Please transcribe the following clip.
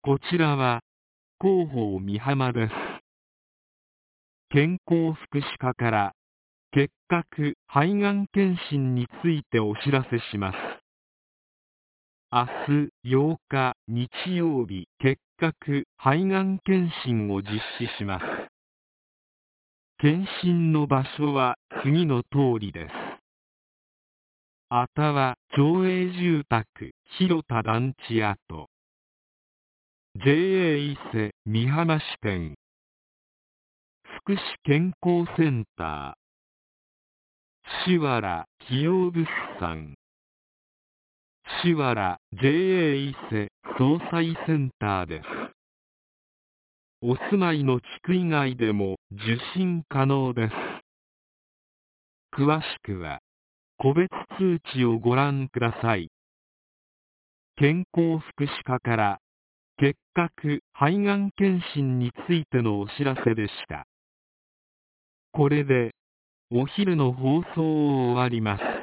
こちらは広報美浜です。健康福祉課から結核肺がん検診についてお知らせします。明日8日日曜日、結核肺がん検診を実施します。検診の場所は次の通りです。あたわ町営住宅広田団地跡、 JA 伊勢美浜支店、福祉健康センター、しわら企業物産、しわら JA 伊勢総裁センターです。お住まいの地区以外でも受診可能です。詳しくは個別通知をご覧ください。健康福祉課から結核肺がん検診についてのお知らせでした。これでお昼の放送を終わります。